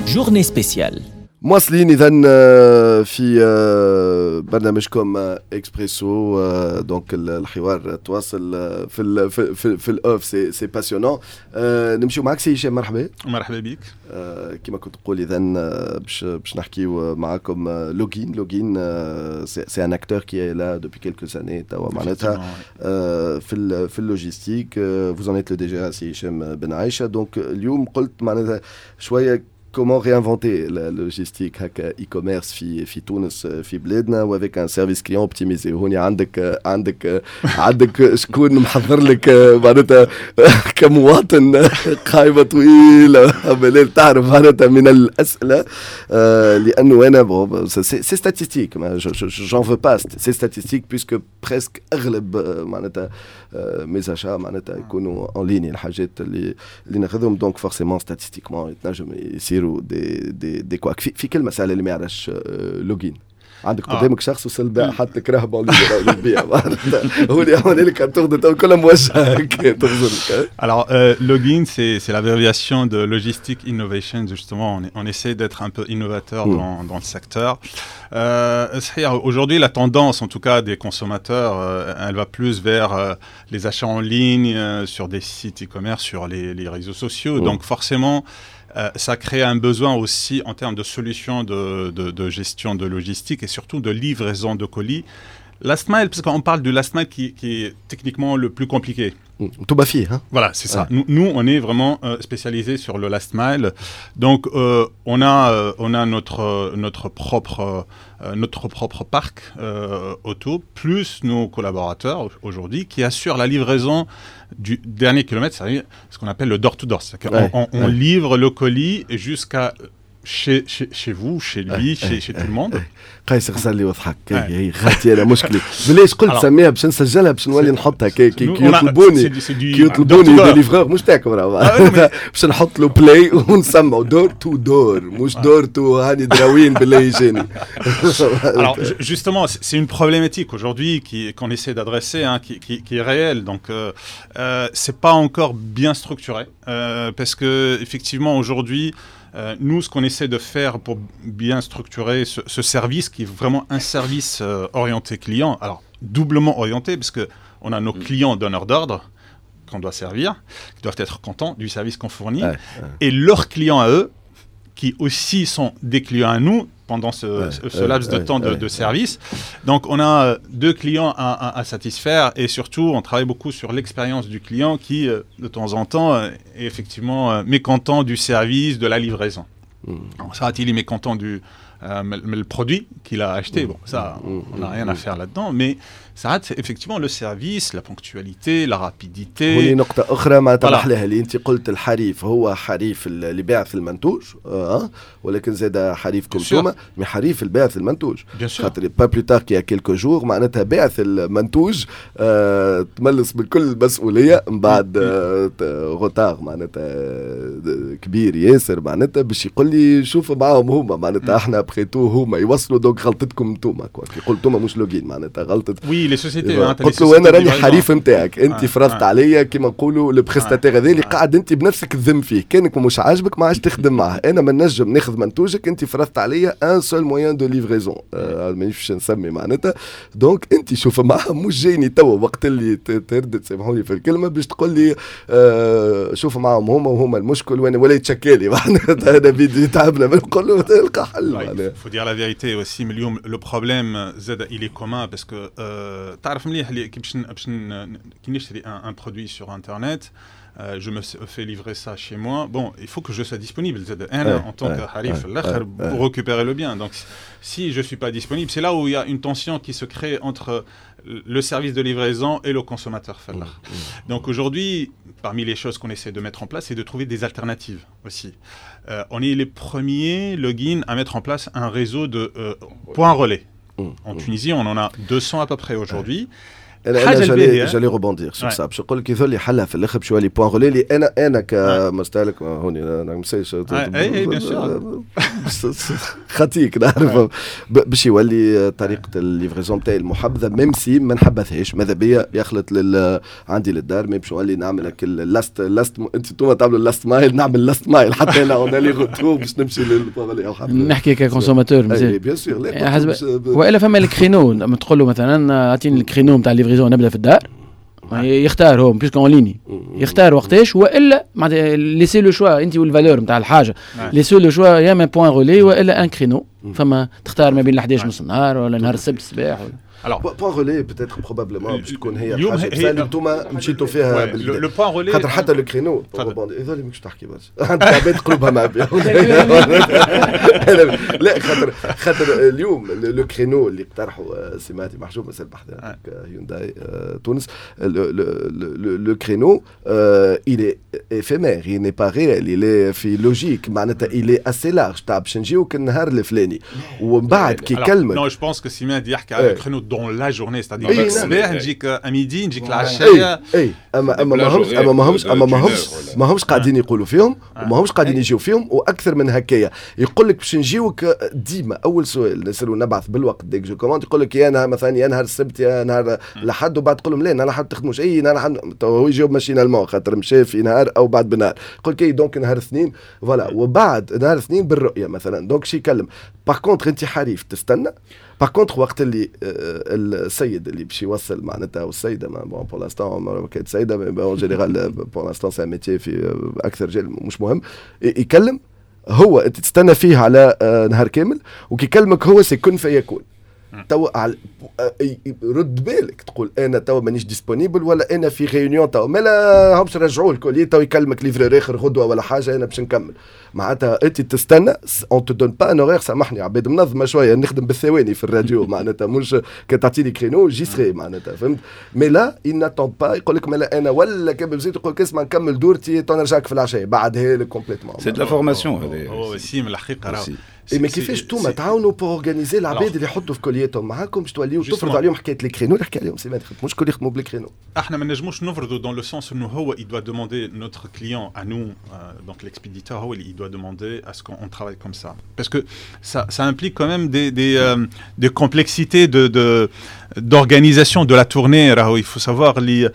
journée spéciale. مواصلين إذا في برنامجكم إكسبريسو دونك الحوار تواصل في الأوف سي باسيونون. نمشيو معك سي هشام. مرحبا بك. كما كنت تقول إذا باش نحكيو معكم لوغين سي ان اكتور كي لا دوبي كيلكوز اني توا معناتها في اللوجيستيك. فوز ان ايت لو دي جي سي هشام بن عايشه. دونك اليوم قلت معناتها شويه comment réinventer la logistique هكا e-commerce في تونس في بلادنا وافيك ان سيرفيس كليون اوبتيميزي. هوني عندك شكون محضر لك معناتها كمواطن قائمه طويله بلال تعرف معناتها من الاسئله لانه انا سي ستاتستيك j'en veux pas سي ستاتستيك بيسكو بريسك اغلب معناتها ميزاشا معناتها يكونوا اون ليني الحاجات اللي ناخذهم. دونك فورسيمون ستاتستيكمون يتنجم يصيروا دي كواك في كلمه سهله اللي ما يعرفش لوجين. عندك قدامك شخص وصل بيع حتى كرهبه ولا البيع هو اللي يعمل لك تاخذ كلها موجهه تغزلك. Alors login c'est l'abréviation de logistic innovation. Justement on essaie d'être un peu innovateur dans le secteur. Aujourd'hui la tendance en tout cas des consommateurs elle va plus vers les achats en ligne sur des sites e-commerce, sur les réseaux sociaux. Donc forcément ça crée un besoin aussi en termes de solutions de gestion de logistique et surtout de livraison de colis. Last mile, parce qu'on parle du last mile qui est techniquement le plus compliqué. Tout baffi, hein? Voilà, c'est ça. Nous, on est vraiment spécialisé sur le last mile. Donc, on a notre propre parc auto, plus nos collaborateurs aujourd'hui qui assurent la livraison du dernier kilomètre, c'est-à-dire ce qu'on appelle le door-to-door. C'est-à-dire qu'on livre le colis jusqu'à chez vous, chez lui, chez tout le monde. قيس غسل وضحك هي خالتي انا مشكله بلاش قلت سميها باش نسجلها باش نولي نحطها كي يطلبوني دي ليفرور مش تاعكم باش نحط له بلاي ونسمعوا دور تو دور مش دور تو هاني دراوين بالله يجيني. Alors justement c'est une problématique aujourd'hui qu'on essaie d'adresser qui est réelle. Donc c'est pas encore bien structuré parce que effectivement aujourd'hui nous, ce qu'on essaie de faire pour bien structurer ce service, qui est vraiment un service orienté client, alors doublement orienté, parce qu'on a nos clients donneurs d'ordre qu'on doit servir, qui doivent être contents du service qu'on fournit, et leurs clients à eux, qui aussi sont des clients à nous pendant ce laps de temps de service. Donc on a deux clients à satisfaire et surtout on travaille beaucoup sur l'expérience du client qui de temps en temps est effectivement mécontent du service, de la livraison. Ça il est mécontent le produit qu'il a acheté. Bon, ça on n'a rien à faire là-dedans, mais ça rate effectivement le service, la ponctualité, la rapidité. هوني نقطة أخرى ما طرح لها اللي أنت قلت الحريف هو حريف اللي بيع في المنتوج ولكن زاد حريفكم توما مي حريف البيع في المنتوج خاطر با بلو تار كي كيلكو جور معناتها باعث المنتوج تملص من كل المسؤولية من بعد غوتار معناتها كبير ياسر معناتها باش يقول لي شوفوا معاهم هما معناتها احنا بخيتو هما يوصلوا دونك غلطتكم انتوما يقول انتوما مش لوجين معناتها غلطة لي سوسيتي. قلت له انا راني حريف نتاعك انت فرضت عليا كيما نقولوا البريستاتير هذا اللي قاعد انت بنفسك تذم فيه كانك مش عاجبك ما عادش تخدم معاه. انا ما نجم ناخذ منتوجك انت فرضت عليا ان سول موين دو ليفريزون مانيش نسمي معناتها. دونك انت شوف معاه مش جايني توا وقت اللي تردد سامحوني في الكلمه باش تقول لي شوف معاهم هما وهما المشكل ولا يتشكالي معناتها انا بدي تعبنا نقول له تلقى حل. Il faut dire la vérité aussi, mais le problème il est commun parce que تعرف مليح اللي كي نشتري un produit sur internet je me fais livrer ça chez moi. Bon, il faut que je sois disponible en tant que harif pour récupérer le bien. Donc si je suis pas disponible, c'est là où il y a une tension qui se crée entre le service de livraison et le consommateur. Donc aujourd'hui, parmi les choses qu'on essaie de mettre en place, c'est de trouver des alternatives aussi. On est les premiers logins à mettre en place un réseau de points relais. En Tunisie, on en a 200 à peu près aujourd'hui. j'allais rebondir sur ça باش نقول لك يظل لي حلها في الاخر باش يولي بوان غولي اللي انا كمستهلك هوني انا مسيش اي بيان سور خطيك نعرف باش يولي طريقه الليفريزون تاعي المحبذه ميم سي ما نحبثهاش ماذا بيا يخلط عندي للدار مي باش نولي نعمل هكا لاست انتم تعملوا لاست مايل نعمل لاست مايل حتى انا اون لي روتور باش نمشي للبوان غولي او حتى نحكي ككونسوماتور مزيان بيان سور والا فما الكرينو لما تقول له مثلا اعطيني الكرينو نتاع الليفريزون نبدا في الدار يختار هو بيسك اون ليني يختار وقتاش والا ليسي لو شوا انت والفالور نتاع الحاجه ليسي لو شوا يا ما بوين رولي والا ان كرينو فما تختار ما بين 11 نص النهار ولا نهار السبت الصباح Alors, point relais, peut-être probablement, باش تكون هي حاجة انتوما مشيتوا فيها لو بوين رولي خاطر حتى لو كرينو هذول ماكش تحكي بس عندك عباد قلوبها معبيه لا خاطر اليوم لو كرينو اللي اقترحوا سماتي محجوب مثل بحث هيونداي تونس لو كرينو il est éphémère il n'est pas réel il est في لوجيك معناتها il est assez large تاع باش نجيوك النهار الفلاني ومن بعد كي يكلمك non je pense que Simon يحكي على كرينو dans la journée c'est-à-dire الصباح نجيك à midi نجيك العشيه اما ما همش قاعدين يقولوا فيهم وما همش قاعدين يجيو فيهم واكثر من هكايا يقول لك باش نجيوك ديما اول سؤال نسالو نبعث بالوقت ديك جو كوموند يقول لك يا نهار مثلا يا نهار السبت يا نهار الاحد وبعد تقول لهم لا نهار الاحد تخدموش اي نهار الاحد هو يجاوب ماشينالمون خاطر مشى في نهار او بعد بنهار يقول لك دونك نهار الاثنين فوالا وبعد نهار الاثنين بالرؤيه مثلا دونك شي يكلم باغ كونتر انت حريف تستنى باغ كونتر وقت اللي السيد اللي باش يوصل معناتها والسيده بون بور لانستون ما كانت سيده اون جينيرال بور لانستون سي ميتي في اكثر رجال مش مهم يكلم هو انت تستنى فيه على نهار كامل وكي يكلمك هو سي كن فيكون تو رد بالك تقول انا تو مانيش ديسپونيبل ولا انا في ريونيون تو ما لا همش رجعوا الكل تو يكلمك ليفرير اخر غدوه ولا حاجه انا باش نكمل معناتها انت تستنى اون تو دون با ان اورير سامحني عباد منظمه شويه نخدم بالثواني في الراديو معناتها مش كتعطيني كرينو جي سري معناتها فهمت مي لا il n'attend pas يقول لك مالا انا ولا كمل زيد يقول لك اسمع نكمل دورتي تو نرجعك في العشاء بعدها لك كومبليتمون سي دو لا فورماسيون هو سي من الحقيقه راه ما كيفاش انتوما تعاونوا بور اورغانيزي العباد اللي يحطوا في كلياتهم معاكم باش توليو تفرضوا عليهم حكايه لي كرينو اللي حكى عليهم سي ما يخدموش كل يخدموا بلي كرينو احنا ما نجموش نفرضوا دون لو سونس انه هو il doit demander notre client à nous donc l'expéditeur هو il doit demander à ce qu'on travaille comme ça parce que ça implique quand même des complexités d'organisation de la tournée. Alors, il faut savoir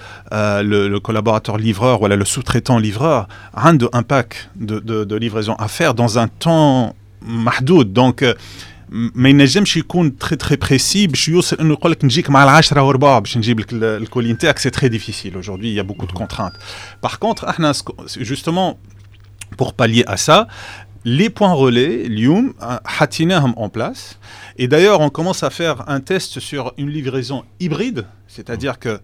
le collaborateur livreur ou le sous-traitant livreur a un pack de livraison à faire dans un temps محدود دونك ما ينجمش يكون تري تري بريسي باش يوصل انه يقول لك نجيك مع 10 و4 باش نجيب لك الكولي نتاعك سي تري ديفيسيل aujourd'hui il y a beaucoup de contraintes par contre احنا justement pour pallier à ça les points relais اليوم حطيناهم en place et d'ailleurs on commence à faire un test sur une livraison hybride c'est-à-dire que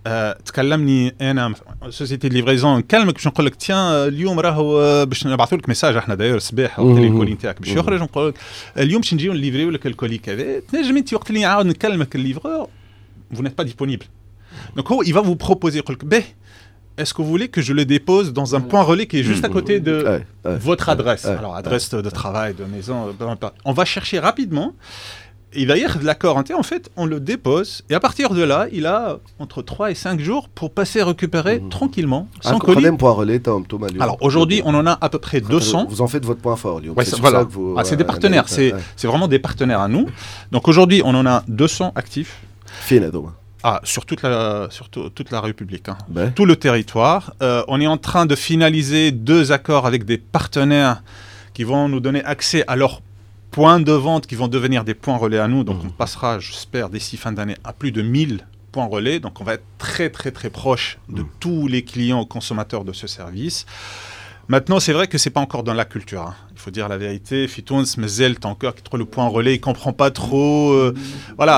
تكلمني انا سوسيتي ليفريزون نكلمك باش نقول لك تيان اليوم راهو باش نبعثوا لك ميساج احنا داير الصباح وقت اللي الكولي نتاعك باش يخرج نقول لك اليوم باش نجيو نليفريو لك الكولي كذا تنجم انت وقت اللي نعاود نكلمك الليفرور vous n'êtes pas disponible donc il va vous proposer يقول لك est-ce que vous voulez que je le dépose dans un point relais qui est juste à côté de votre adresse alors adresse de travail de maison on va chercher rapidement. Il va y avoir de l'accord en fait, on le dépose et à partir de là, il a entre 3 et 5 jours pour passer récupérer tranquillement son colis. Alors aujourd'hui, on en a à peu près 200. Vous en faites votre point fort, Lyon. Ouais, voilà. C'est des partenaires, c'est vraiment des partenaires à nous. Donc aujourd'hui, on en a 200 actifs. Sur toute la République, tout le territoire. On est en train de finaliser 2 accords avec des partenaires qui vont nous donner accès à leurs points de vente qui vont devenir des points relais à nous. Donc on passera, j'espère, d'ici fin d'année à plus de 1000 points relais. Donc on va être très très très proche de tous les clients consommateurs de ce service. Maintenant, c'est vrai que c'est pas encore dans la culture. Il faut dire la vérité. Fitouns, Mezel, encore qui trouve le point relais, il comprend pas trop. Voilà.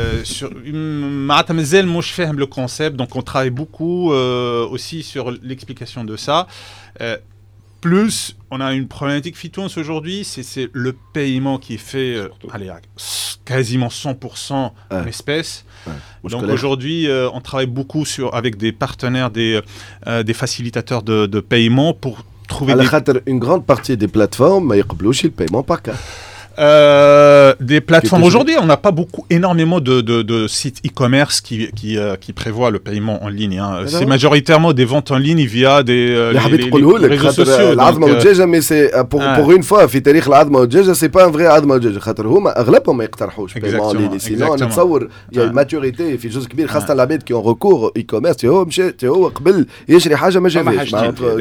Mezel, moi je fais le concept. Donc on travaille beaucoup aussi sur l'explication de ça. Plus, on a une problématique Fitouns aujourd'hui, c'est le paiement qui est fait quasiment 100% en espèces. Donc aujourd'hui, on travaille beaucoup avec des partenaires, des facilitateurs de paiement pour trouver une grande partie des plateformes ne يقبلوش le paiement par carte. Des plateformes. Aujourd'hui, on n'a pas énormément de sites e-commerce qui prévoient le paiement en ligne. Hein. C'est majoritairement des ventes en ligne via des réseaux sociaux. العظمة والدجاجة mais c'est pour une fois في تاريخ العظمة والدجاجة c'est pas un vrai عظمة والدجاجة خاطر هما أغلبهم ما يقترحوش paiement en ligne. Sinon نتصور il y a une maturité في جزء كبير خاصة العباد qui ont recours au e-commerce. هو قبل يشري حاجة ما جابهاش.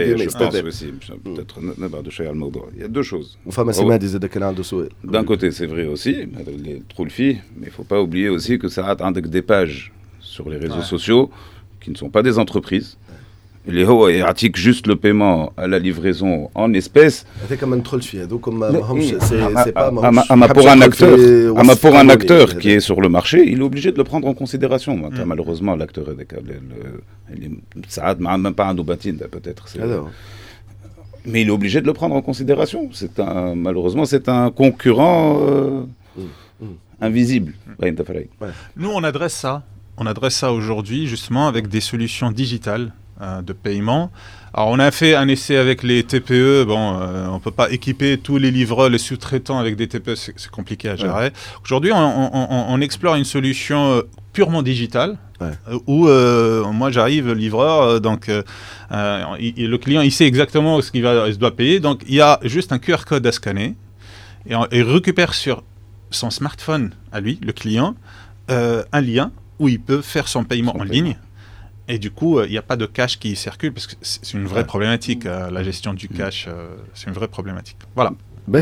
Il y a deux choses. وفما سمادي زاد كان عنده سؤال. D'un côté, c'est vrai aussi, les trolls-filles, mais il ne faut pas oublier aussi que ça a des pages sur les réseaux sociaux qui ne sont pas des entreprises. Les هو يعطيك juste le paiement à la livraison en espèces. هذاك ما ندخلش فيه هذوك ما همش c'est pas pour un acteur qui est sur le marché, il est obligé de le prendre en considération. Malheureusement l'acteur هذاك ساعات même pas عنده باتين peut-être. Mais il est obligé de le prendre en considération. Malheureusement, c'est un concurrent invisible. Nous, on adresse ça aujourd'hui justement avec des solutions digitales de paiement. Alors, on a fait un essai avec les TPE. On ne peut pas équiper tous les livreurs, les sous-traitants avec des TPE, c'est compliqué à gérer. Aujourd'hui, on explore une solution purement digitale. Où moi j'arrive livreur, donc le client il sait exactement ce qu'il doit payer, donc il y a juste un QR code à scanner et il récupère sur son smartphone à lui, le client, un lien où il peut faire son paiement en ligne. Et du coup, il n'y a pas de cash qui circule parce que c'est une vraie problématique, la gestion du cash, c'est une vraie problématique. Voilà.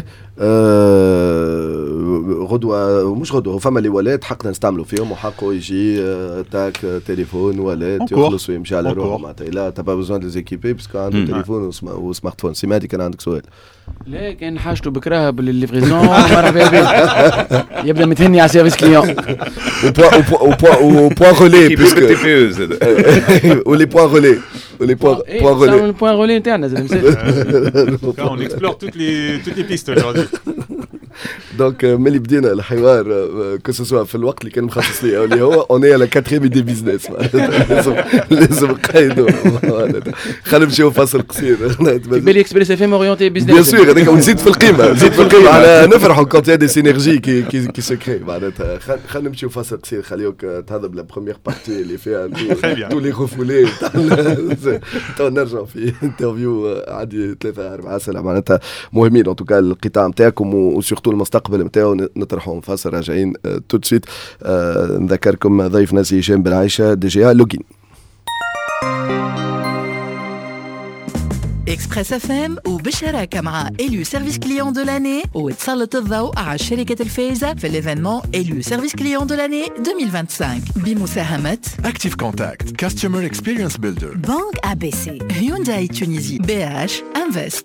غدوة مش غدوة فما لي ولاد حقنا نستعملوا فيهم وحقه يجي تاك تليفون ولاد يخلص ويمشي على روحه معناتها لا تبا بزوان دي زيكيبي باسكو عنده تليفون وسمارت فون. سمادي كان عندك سؤال؟ لا كان حاجته بكراهه بالليفريزون مرحبا بك يبدا متهني على سيرفيس كليون وبوان رولي ولي بوان رولي les points relais. Le point relais interne, on explore toutes les pistes aujourd'hui. Donc, ملي بدينا الحوار que ce soit في الوقت اللي كان مخصص ليه أو اللي هو on est à la 4e idée business. لازم نقيدوا. خلينا نمشيو فاصل قصير. بالي اكسبريس اف ام اورينتي بيزنس. Bien sûr, هذاك ونزيد في القيمة، نزيد في القيمة على نفرحوا quand il y a des synergies qui se créent. معناتها خلينا نمشيو فاصل قصير خليوك تهضر la première partie اللي فيها tous les refoulés. تو نرجع في انترفيو عادي 3-4 سنة معناتها مهمين en tout cas القطاع نتاعكم وسورتو المستقبل نتاعو نطرحوا فاصل راجعين تو دو سويت. نذكركم ضيفنا سي هشام بن عايشة دي جي لوجين. إكسبريس اف ام وبالشراكة مع إليو سيرفيس كليون دو لاني وتسلط الضوء على الشركة الفائزة في الإيفينمون إليو سيرفيس كليون دو لاني 2025 بمساهمة Active Contact Customer Experience Builder, بنك ABC, هيونداي تونيزي, BH Invest.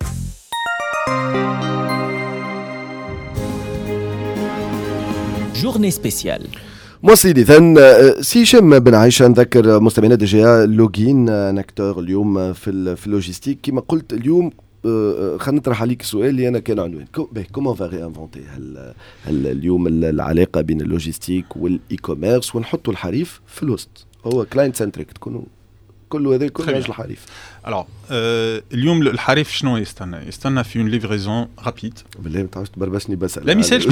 Journée spéciale. موسيدي سي هشام بن عايشة نذكر مستمعينا دي جي لوجين اكتور اليوم في اللوجيستيك كما قلت اليوم. خلينا نطرح عليك سؤال اللي انا كان عنوان كومون فا ريانفونتي هل اليوم العلاقه بين اللوجيستيك والاي كوميرس ونحطوا الحريف في الوسط هو كلاينت سنتريك تكونوا كل هذا كل راجل الحريف. Alors, اليوم الحريف شنو يستنى في une livraison rapide. بالله ما تعرفش تبربشني بس لا ميساج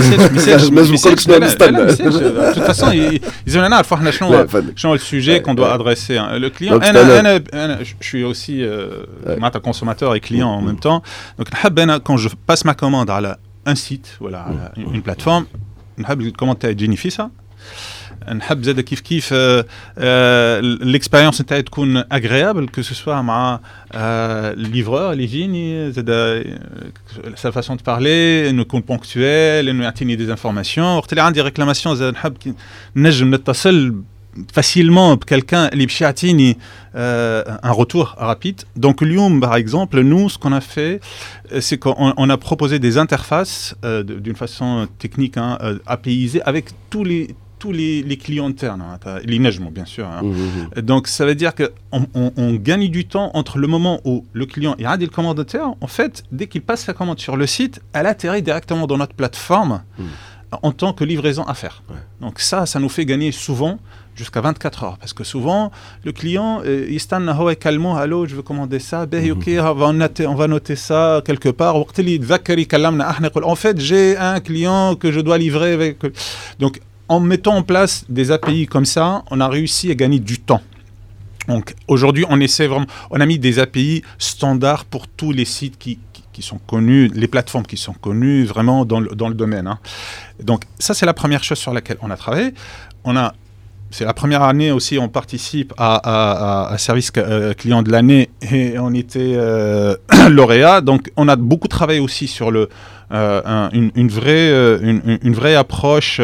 de toute façon ils نعرفوا احنا شنو السوجي qu'on doit adresser le client. انا je suis aussi معناتها consommateur et client en même temps. Donc نحب انا quand je passe ma commande على un site ولا على une plateforme نحب الكوموند تاعي تجيني فيسا. نحب زاد كيف l'expérience نتاعي تكون agréable que ce soit مع livreur اللي يجيني زاد sa façon de parler انه يكون ponctuel انه يعطيني des informations. وقت اللي عندي réclamation زاد نحب نجم نتصل facilement quelqu'un اللي باش يعطيني un retour rapide. Donc اليوم par exemple nous ce qu'on a fait c'est qu'on a proposé des interfaces d'une façon technique APIisée avec tous les clients internes, les nagement bien sûr. Donc ça veut dire qu'on gagne du temps entre le moment où le client a des commandataires. En fait, dès qu'il passe sa commande sur le site, elle atterrit directement dans notre plateforme en tant que livraison à faire. Donc ça nous fait gagner souvent jusqu'à 24 heures. Parce que souvent, le client, il se calme, allô, je veux commander ça, ok, on va noter ça quelque part. En fait, j'ai un client que je dois livrer avec. Donc, en mettant en place des API comme ça, on a réussi à gagner du temps. Donc, aujourd'hui, on a mis des API standards pour tous les sites qui sont connus, les plateformes qui sont connues vraiment dans le domaine. Hein. Donc, ça, c'est la première chose sur laquelle on a travaillé. C'est la première année aussi, on participe à Service Client de l'année et on était lauréat. Donc, on a beaucoup travaillé aussi sur une vraie approche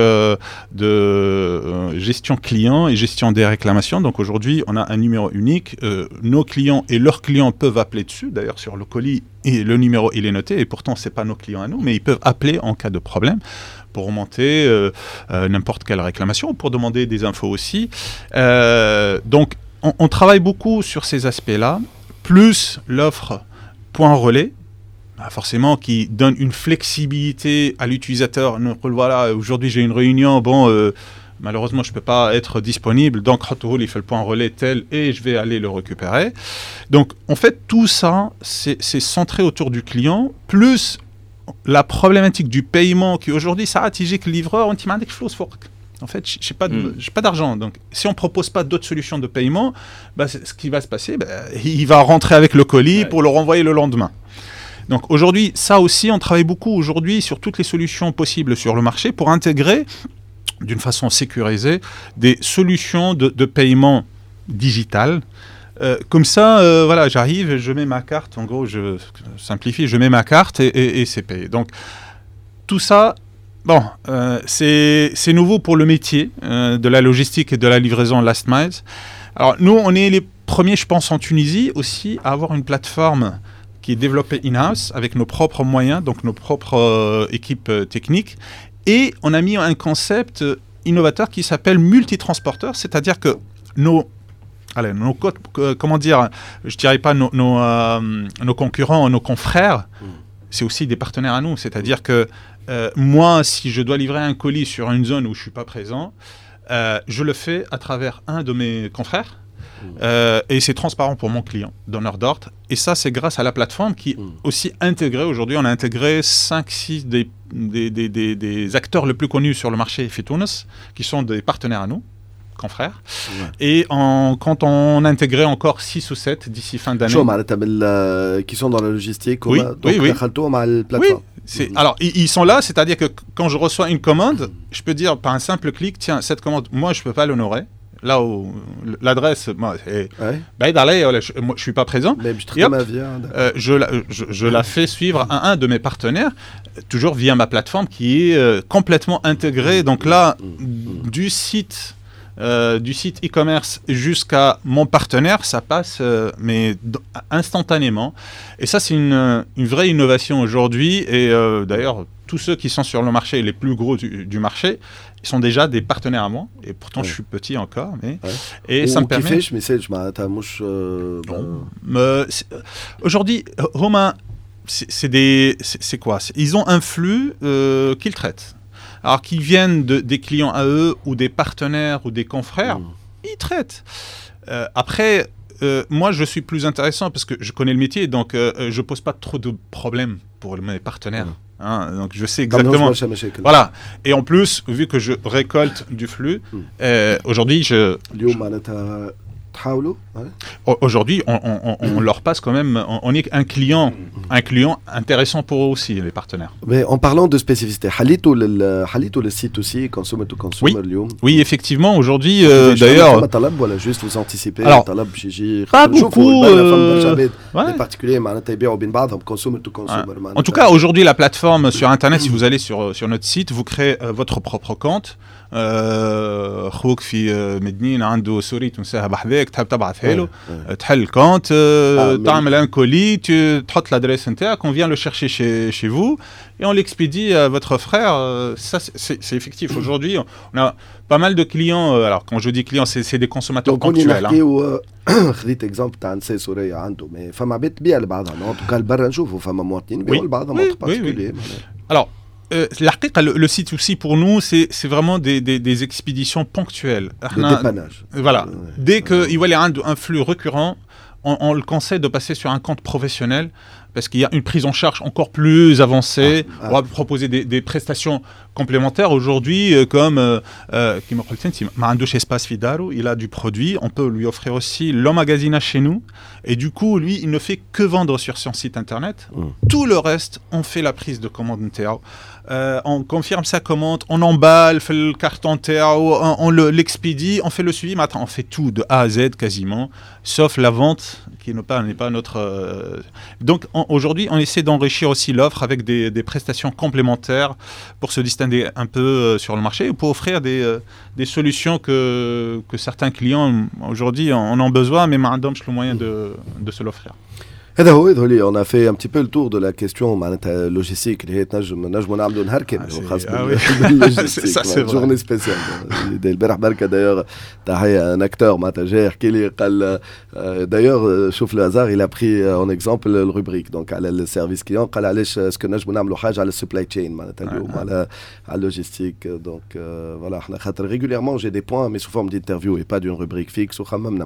de gestion client et gestion des réclamations. Donc, aujourd'hui, on a un numéro unique. Nos clients et leurs clients peuvent appeler dessus. D'ailleurs, sur le colis, et le numéro, il est noté. Et pourtant, ce n'est pas nos clients à nous, mais ils peuvent appeler en cas de problème pour remonter n'importe quelle réclamation, pour demander des infos aussi. Donc, on travaille beaucoup sur ces aspects-là, plus l'offre point relais, forcément, qui donne une flexibilité à l'utilisateur. Voilà, aujourd'hui, j'ai une réunion, malheureusement, je ne peux pas être disponible, donc il fait le point relais tel et je vais aller le récupérer. Donc, en fait, tout ça, c'est centré autour du client, plus la problématique du paiement qui aujourd'hui, ça a tigé que le livreur, on t'y m'a dit que en fait, je n'ai pas d'argent. Donc, si on ne propose pas d'autres solutions de paiement, ce qui va se passer, il va rentrer avec le colis pour le renvoyer le lendemain. Donc, aujourd'hui, ça aussi, on travaille beaucoup aujourd'hui sur toutes les solutions possibles sur le marché pour intégrer, d'une façon sécurisée, des solutions de paiement digital. Comme ça, voilà, j'arrive, je mets ma carte, en gros, je simplifie, je mets ma carte et c'est payé. Donc, tout ça, c'est nouveau pour le métier de la logistique et de la livraison last mile. Alors, nous, on est les premiers, je pense, en Tunisie aussi, à avoir une plateforme qui est développée in-house avec nos propres moyens, donc nos propres équipes techniques. Et on a mis un concept innovateur qui s'appelle multitransporteur, c'est-à-dire que nos comment dire, je dirais pas nos concurrents, nos confrères, c'est aussi des partenaires à nous. C'est-à-dire que moi, si je dois livrer un colis sur une zone où je suis pas présent, je le fais à travers un de mes confrères. Et c'est transparent pour mon client, donneur d'ordre. Et ça, c'est grâce à la plateforme qui est aussi intégrée. Aujourd'hui, on a intégré 5-6 des acteurs les plus connus sur le marché Fitounes, qui sont des partenaires à nous, confrères. Et quand on intégrait encore 6 ou 7 d'ici fin d'année. Qui sont dans la logistique. Oui, oui. Oui. Alors, ils sont là, c'est-à-dire que quand je reçois une commande, je peux dire par un simple clic, tiens, cette commande, moi, je ne peux pas l'honorer. Là où l'adresse, moi, je ne suis pas présent. Et hop, je la fais suivre à un de mes partenaires, toujours via ma plateforme qui est complètement intégrée. Donc là, du site e-commerce jusqu'à mon partenaire, ça passe mais instantanément. Et ça, c'est une vraie innovation aujourd'hui. Et d'ailleurs, tous ceux qui sont sur le marché, les plus gros du marché, ils sont déjà des partenaires à moi. Et pourtant, je suis petit encore. Et ça me permet... Aujourd'hui, Romain, c'est quoi ? Ils ont un flux qu'ils traitent. Alors qu'ils viennent des clients à eux ou des partenaires ou des confrères, ils traitent. Après, moi, je suis plus intéressant parce que je connais le métier, donc je ne pose pas trop de problèmes pour mes partenaires. Hein, donc je sais exactement. Voilà. Et en plus, vu que je récolte du flux, aujourd'hui, aujourd'hui, on leur passe quand même, on est un client intéressant pour eux aussi, les partenaires. Mais en parlant de spécificité, le site aussi, consumer to consumer, oui, effectivement, aujourd'hui, d'ailleurs... juste vous anticipez, alors, pas beaucoup, les particuliers, consumer to consumer. En tout cas, aujourd'hui, la plateforme sur Internet, si vous allez sur notre site, vous créez votre propre compte. خوك في مدنين عنده سوري تنساها بحذاك تحب تبعثها له تحل كونت تعمل ان كولي تحط l'adresse نتاعك on vient le chercher chez vous et on l'expédie à votre frère. Ça c'est effectif. Aujourd'hui on a pas mal de clients, alors quand je dis clients c'est des consommateurs ponctuels. خذيت اكزامبل تاع نساء سوريا عنده mais فما عباد تبيع لبعضها en tout cas برا نشوفوا فما مواطنين يبيعوا لبعضهم. Alors le site aussi pour nous, c'est vraiment des expéditions ponctuelles. Le dépannage. Voilà. Dès qu'il y a un flux récurrent, on le conseille de passer sur un compte professionnel parce qu'il y a une prise en charge encore plus avancée. On va proposer des prestations complémentaires aujourd'hui, comme espace Fidaro, il a du produit, on peut lui offrir aussi l'emmagasinage chez nous. Et du coup, lui, il ne fait que vendre sur son site internet. Tout le reste, on fait la prise de commande Ntao. On confirme sa commande, on emballe, fait le carton Ntao, on l'expédie, on fait le suivi. Maintenant, on fait tout de A à Z quasiment, sauf la vente qui n'est pas notre... Donc aujourd'hui, on essaie d'enrichir aussi l'offre avec des prestations complémentaires pour se distinguer un peu sur le marché, pour offrir des solutions que certains clients aujourd'hui en ont besoin, mais n'ont pas le moyen de se l'offrir. On a fait un petit peu le tour de la question logistique. C'est une journée spéciale. D'ailleurs, un acteur, d'ailleurs, Chouf le hasard, il a pris en exemple le rubrique. Donc, le service client, est-ce que nous avons fait le supply chain, la logistique. Donc, voilà. Régulièrement, j'ai des points, mais sous forme d'interview et pas d'une rubrique fixe. En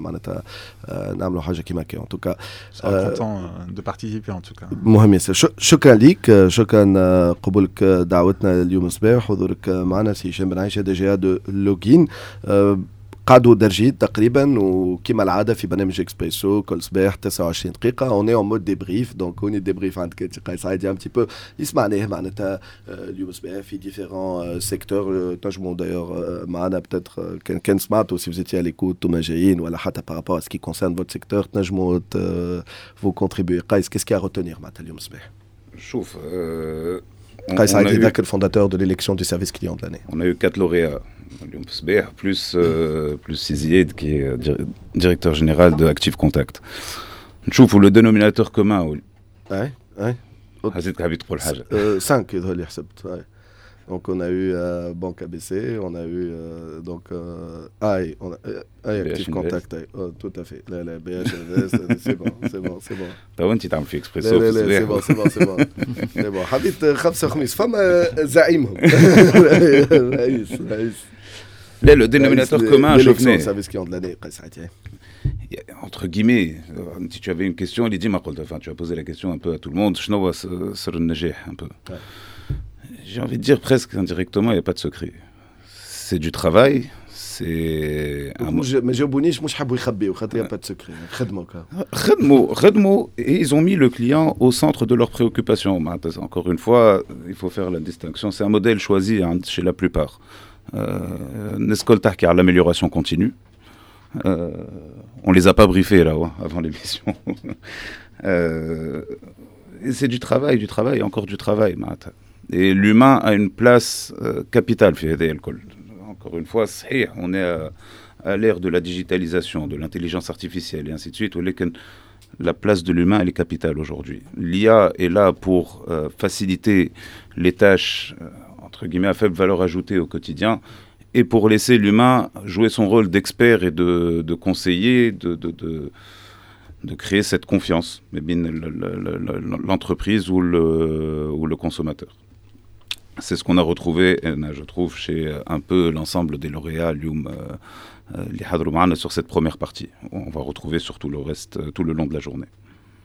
tout cas, de participer en tout cas. مهم ياسر. شكرا ليك، شكرا قبولك دعوتنا اليوم الصباح، حضورك معنا سي هشام بن عايشه دي جي دو لوجين. قعدوا درجين تقريبا، وكما العاده في برنامج اكسبريسو كل صباح 29 دقيقه اوني اون مود ديبريف. دونك هوني ديبريف عندك انت قيس عادي ان بتي بو اللي سمعناه معناتها اليوم الصباح في ديفيرون سيكتور. تنجموا دايوغ معنا بتاتر كان سمعتوا سي فوزيتي على ليكوت انتوما جايين ولا حتى بارابور سكي كونسيرن فوت سيكتور تنجموا فو كونتريبيو. قيس كيسكي ا روتونير معناتها اليوم الصباح؟ شوف قيس عادي ذاك الفونداتور دو ليليكسيون دو سيرفيس كليون de l'année. On a eu 4 lauréats. Plus Sizied qui est directeur général de Active Contact. نشوفوا le dénominateur commun. Ouais. هزيد كابيت تقول حاجة. 5 يظهر لي حسبت. Donc on a eu Banque ABC, on a eu donc Active Contact, tout à fait. La BHS, c'est bon. تو انت تعمل في اكسبريسو. c'est bon. حبيت 5 خميس فما زعيمهم. رئيس. Là, le dénominateur commun, je venais. Service client de l'année, entre guillemets, si tu avais une question, tu as posé la question un peu à tout le monde. Un peu. J'ai envie de dire presque indirectement, il n'y a pas de secret. C'est du travail, c'est... Mais j'ai oublié, je ne sais pas, il n'y a pas de secret. Khedmo, et ils ont mis le client au centre de leurs préoccupations. Encore une fois, il faut faire la distinction. C'est un modèle choisi chez la plupart. Nescolta qui a l'amélioration continue. On les a pas briefés là avant l'émission. C'est du travail, encore du travail. Et l'humain a une place capitale. Encore une fois, on est à l'ère de la digitalisation, de l'intelligence artificielle et ainsi de suite. La place de l'humain, elle est capitale aujourd'hui. L'IA est là pour faciliter les tâches entre guillemets à faible valeur ajoutée au quotidien, et pour laisser l'humain jouer son rôle d'expert et de conseiller, de créer cette confiance, l'entreprise ou le consommateur. C'est ce qu'on a retrouvé, je trouve, chez un peu l'ensemble des lauréats sur cette première partie. On va retrouver surtout le reste tout le long de la journée.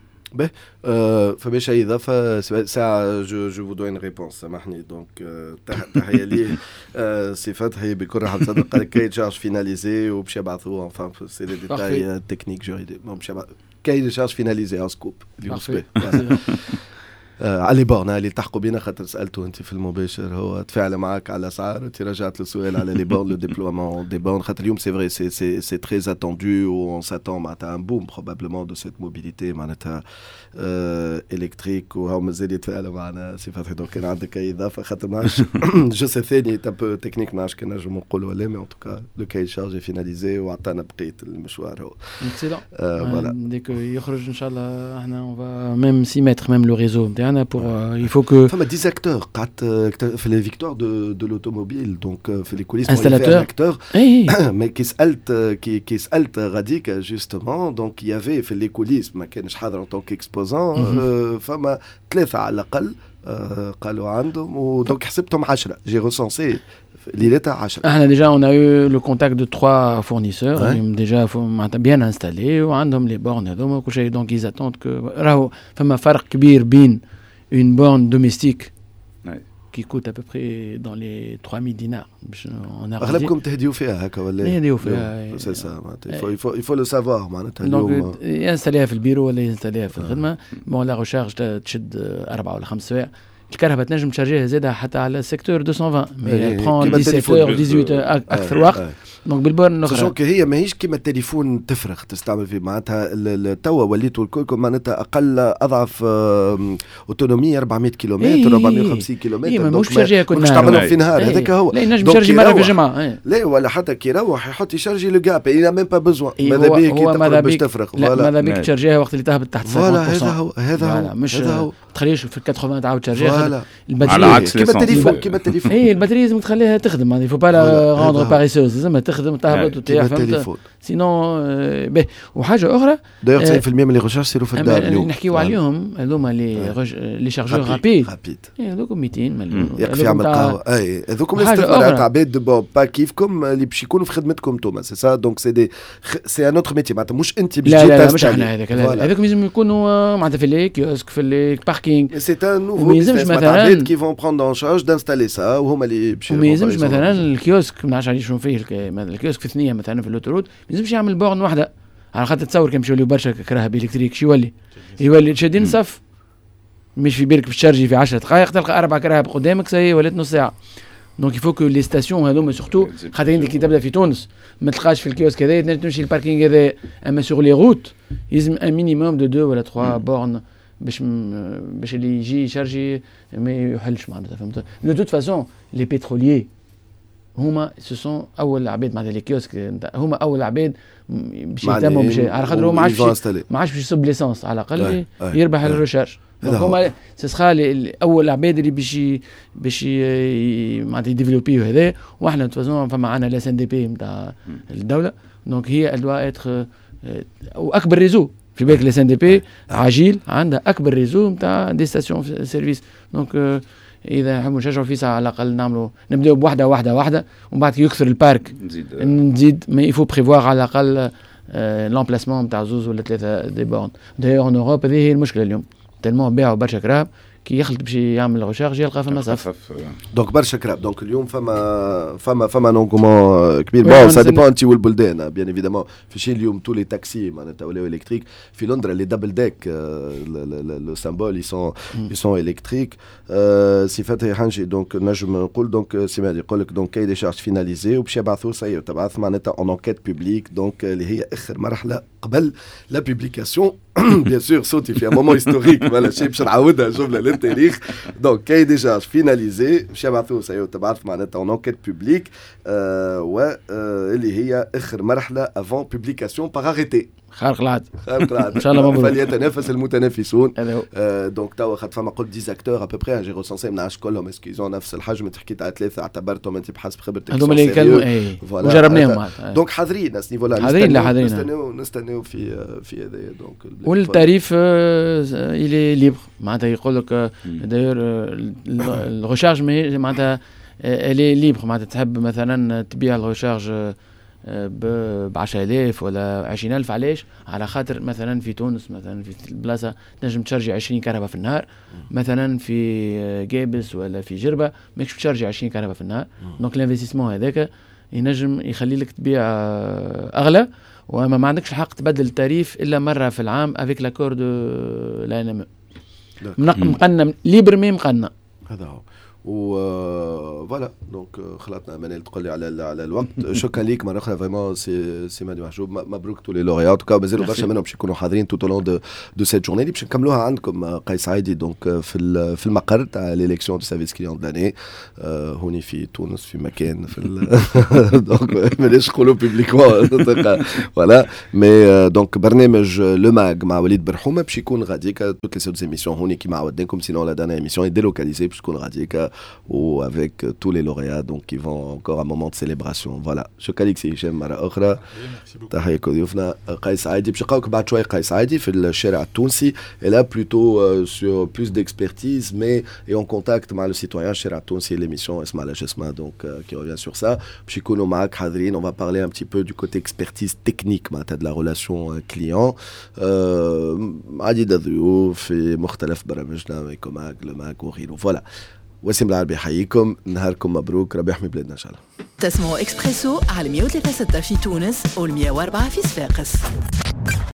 فباش اي اضافه ساعه جو vous donne une réponse سامحني. دونك تحيه ليه سي فتحي بكل راحه تصدق كاي تشارج فيناليزي وباش يبعثوه انفان سي لي ديتاي تكنيك جوريديك باش كاي تشارج فيناليزي على سكوب اليوم علي بورنا اللي تحقوا بينا خاطر سالته انت في المباشر هو تفاعل معك على الاسعار انت رجعت له سؤال على لي بورن لو ديبلويمون دي بورن خاطر اليوم سي فري سي تري اتوندو و on s'attend معناتها ان بوم probablement de cette mobilité معناتها الكتريك وهو مازال يتفاعلوا معنا سي فتحي. دونك كان عندك اي اضافه خاطر ماش جو سي ثاني تان بو تكنيك ماش كان نجم نقولوا ولا مي ان توكا لو كاي شارج فيناليزي وعطانا بقيه المشوار هو اكسلون. فوالا ديك يخرج ان شاء الله احنا on va même s'y mettre même le réseau نتاعنا عندنا بور يفو فما دي اكتور قعدت في لي فيكتوار دو لوتوموبيل دونك في لي كوليس انستالاتور مي كي سالت غاديك جوستومون دونك يافي في لي كوليس ما كانش حاضر ان طونك اكسبوزون فما 3 على الاقل قالوا عندهم ودونك حسبتهم 10 جي ريسونسي ليلتها 10. احنا ديجا اون ا يو لو كونتاكت دو 3 فورنيسور ديجا معناتها بيان انستالي وعندهم لي بورن هذوما وكل شيء دونك ils attendent que راهو فما فرق كبير بين une borne domestique qui coûte à peu près dans les 3000 dinars. اغلبكم تهديوا فيها هكا ولا نهديوا فيها سي سا il faut le savoir معناتها اليوم ينستاليها في البيرو ولا ينستاليها في الخدمه بون لا ريشارج تشد 4 ولا 5 سوايع. الكهرباء تنجم تشارجيها زاده حتى على السيكتور 220 مي برون 17 18 اكثر وقت دونك بالبورن الاخرى ساشون هي ماهيش كيما التليفون تفرغ تستعمل فيه معناتها توا وليتوا الكل معناتها اقل اضعف اوتونومي 400 كيلومتر 450 كيلومتر دونك مش تشارجيها كل نهار تستعملها في نهار هذاك هو لا نجم تشارجي مره في الجمعه لا ولا حتى كي يروح يحط يشارجي لو جاب il n'a même pas besoin ماذا بيك كي تقعد باش تفرغ ماذا بيك تشارجيها وقت اللي تهبط تحت 50%. هذا هو مش تخليش في 80 تعاود تشارجيها على عكس كيما التليفون اي الباتري لازم تخليها تخدم يعني فو با لا روندر باريسوز لازم تخدم تهبط وتريح فهمت سينون باهي. وحاجه اخرى دايوغ 90% من لي ريشارج يصيروا في الدار اليوم نحكيو عليهم هذوما لي شارجور رابيد هذوكم 200 مليون يكفي يعمل قهوه اي هذوكم الاستثمارات عباد با كيفكم اللي باش يكونوا في خدمتكم انتوما سي سا دونك سي دي سي ان اوتر ميتي معناتها مش انت باش تجي لا مش احنا هذاك لازم يكونوا معناتها في لي كيوسك في لي باركينغ سي ان نوفو بيزنس عباد كي فون بروندر ان شارج دانستالي سا وهما اللي باش ما يلزمش مثلا الكيوسك ما نعرفش شنو فيه الكيوسك في ثنيه مثلا في الاوتورود ما يلزمش يعمل بورن واحده على خاطر تصور كان يوليو برشا كراهب الكتريك شو يولي تشدين صف مش في بالك باش تشارجي في 10 دقائق تلقى 4 كراهب قدامك سي ولات نص ساعه. دونك يفو كو لي ستاسيون هذوما سورتو خاطر انت كي تبدا في تونس ما تلقاش في الكيوسك هذا تنجم تمشي الباركينغ هذا اما سور لي روت يلزم ان مينيموم دو 2 ولا 3 بورن باش اللي يجي يشارجي ما يحلش معناتها فهمت. دو توت فاسون لي بتروليي هما سو اول عباد معناتها لي كيوسك هما اول عباد باش يهتموا باش على خاطر هو ما عادش باش يصب ليسانس على الاقل يربح الريشارج. هما سيسخا اول عباد اللي باش معناتها يديفلوبيو هذا واحنا تفازون فما عندنا لا SNDP نتاع الدوله دونك هي الدوا اتر واكبر ريزو في بالك لا SNDP عاجل عندها اكبر ريزو نتاع دي ستاسيون سيرفيس. دونك اذا نحبوا نشجعوا فيه على الاقل نعملوا نبداو بوحده ومن بعد كي يكثر البارك نزيد ما يفو بريفوار على الاقل لامبلاسمون نتاع 2 ولا 3 دي بورن. دايوغ ان اوروب هذه هي المشكله اليوم تلمون باعوا برشا كراب كي يخلط باش يعمل ريشارج يلقى فما صف دونك برشا كراب. دونك اليوم فما نونغومون كبير بون سا ديبون انت والبلدان بيان ايفيدامون في شي اليوم تو لي تاكسي معناتها ولاو الكتريك في لندن لي دبل ديك لو سامبول يسون الكتريك سي فتحي حنجي دونك نجم نقول دونك سي يقول لك دونك كاي دي شارج فيناليزي وباش يبعثوا سي تبعث معناتها اون انكيت بوبليك دونك اللي هي اخر مرحله قبل لا بوبليكاسيون بيان سور صوتي في مومون هيستوريك ولا شيء باش نعاودها جمله للتاريخ. دونك كاي دي شارج فيناليزي باش يبعثوا سي تبعث معناتها اون انكيت بوبليك واللي هي اخر مرحله افون بوبليكاسيون باغ اريتي خارق العاده ان شاء الله فليتنافس المتنافسون. دونك توا خاطر فما قلت دي زاكتور ابوبري جي ريسونسي ما نعرفش كلهم اسكيزون نفس الحجم تحكي تاع 3 اعتبرتهم انت بحسب خبرتك هذوما اللي كانوا وجربناهم دونك حاضرين على النيفو لا نستناو في هذايا دونك والتعريف الي ليبر معناتها يقول لك داير الريشارج معناتها الي ليبر معناتها تحب مثلا تبيع الريشارج ب 10000 ولا 20000 علاش على خاطر مثلا في تونس مثلا في البلاصه تنجم تشارجي 20 كهرباء في النهار مثلا في جابس ولا في جربه ماكش تشارجي 20 كهرباء في النهار. دونك الانفستيسمون هذاك ينجم يخلي لك تبيع اغلى وما ما عندكش الحق تبدل التاريف الا مره في العام افيك لاكور دو لا مقنن ليبر مي مقنن هذا هو. فوالا دونك خلطنا منال تقول لي على الوقت. شكرا ليك مره اخرى فريمون سي ماني محجوب. مبروك تو لي لوريات وكا مازالوا برشا منهم باش يكونوا حاضرين توت اولون دو سيت جورني اللي باش نكملوها عندكم قيس عايدي دونك في المقر تاع ليليكسيون دو سيرفيس كليون داني هوني في تونس في مكان في دونك ماناش نقولوا بيبليكمون فوالا مي دونك برنامج لو ماغ مع وليد برحومه باش يكون غاديكا توت لي سوت ايميسيون هوني كيما عودناكم سينون لا دانيير ايميسيون اي ديلوكاليزي باش تكون غاديكا ou avec tous les lauréats donc qui vont encore un moment de célébration. Voilà. شكرا لك سي هشام مرة أخرى. تحية ضيوفنا قيس عايدي. باش نلقاوك بعد شوية قيس عايدي في الشارع التونسي. Et là plutôt sur plus d'expertise mais et en contact مع le citoyen الشارع التونسي l'émission اسمها لا جسمة donc qui revient sur ça. باش يكونوا معاك حاضرين. On va parler un petit peu du côté expertise technique معناتها de la relation client. عديد الضيوف في مختلف برامجنا ويكون معاك لماك وغيره. Voilà. وسيم العربي يحييكم. نهاركم مبروك. ربي يحمي بلادنا ان شاء الله. تسمعوا اكسبريسو على 103.6 في تونس و 104 في صفاقس.